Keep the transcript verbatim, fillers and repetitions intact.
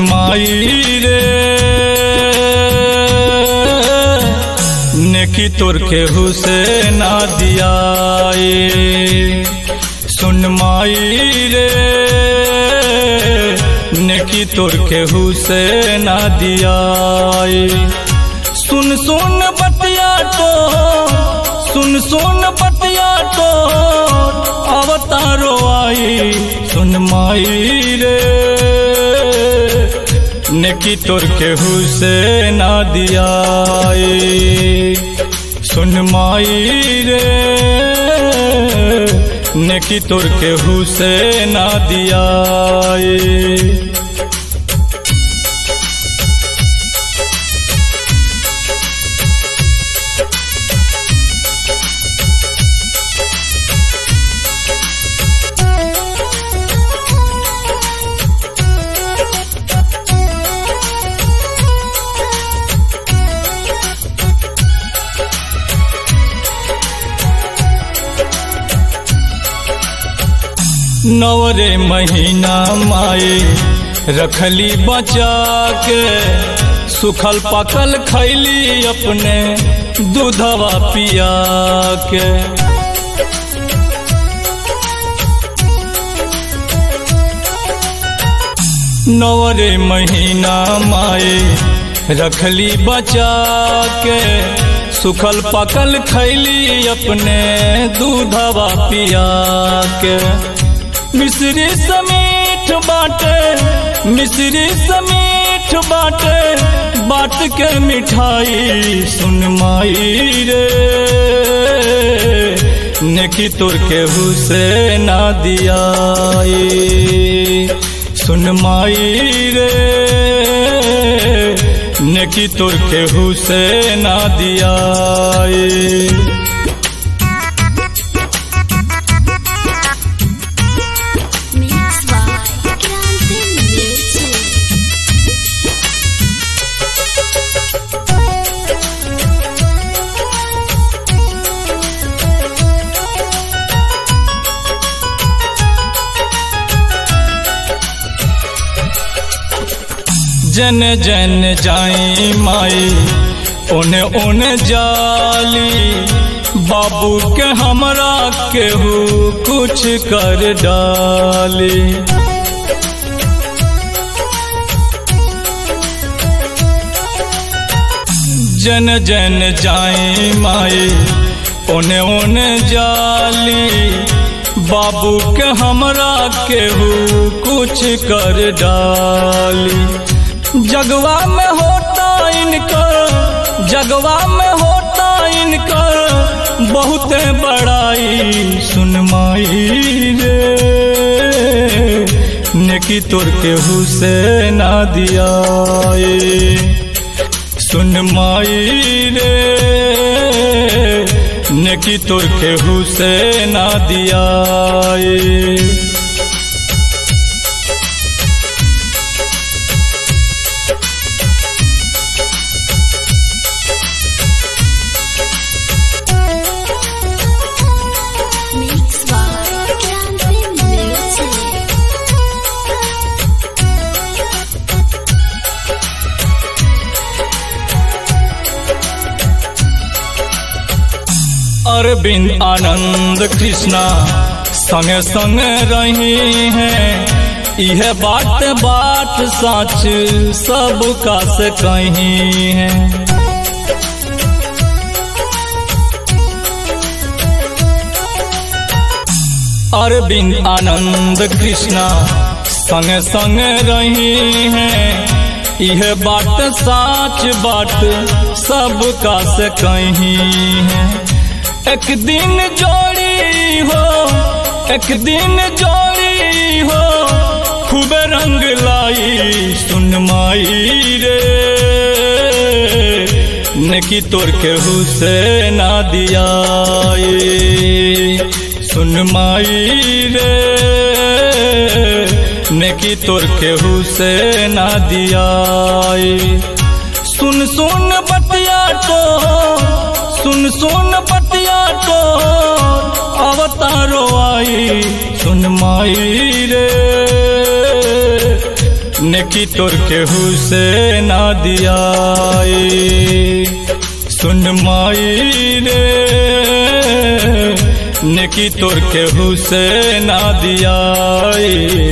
माई रे नेकी तोर केहू से ना दियाए। सुन माई रे नेकी तोर केहू से ना दियाए। सुन सुन बतिया तो सुन सुन बतिया तो अवतारो आई। सुन माई रे नेकी तोर केहू से ना दियाए। सुन माई रे नेकी तोर केहू से ना दियाए। नवरे महीना माए रखली बचा के, सुखल पकल खैली अपने दूधवा पिया के। नवरे महीना माए रखली बचा के, सुखल पकल खैली अपने दूधवा पिया के। मिश्री समीठ बाटे मिश्री समीठ बाटे बाट के मिठाई। सुन माई रे नेकी तोर केहू से ना दियाए। सुन माई रे नेकी तोर केहू से ना दियाए। जन जन जाई माई ओने ओने जाली, बाबू के हमरा केहू कुछ कर डाली। जन जन जाई माई ओने ओने जाली, बाबू के हमरा केहू कुछ कर डाली। जगवा में होता इनकर जगवा में होता इनकर बहुत बड़ाई। सुन माई रे नेकी तोर केहू से ना दियाए। सुन माई रे नेकी तोर केहू से ना दियाए। अरविंद आनंद कृष्णा संगे संगे रही हैं। यह बात बात सच सब का से कही है। अरविंद आनंद कृष्णा संगे संगे रही हैं। यह बात सच बात सब का से कही है। एक दिन जोड़ी हो एक दिन जोड़ी हो खूब रंग लाई। सुन माई रे नेकी तोर केहू से ना दियाए। सुन माई रे नेकी तोर केहू से ना दियाए। सुन सुन बतिया तो सुन सुन बतिया तो अवतारो आई। सुन माई रे नेकी तोर केहू से ना दियाई। सुन माई रे नेकी तोर केहू से ना दियाई।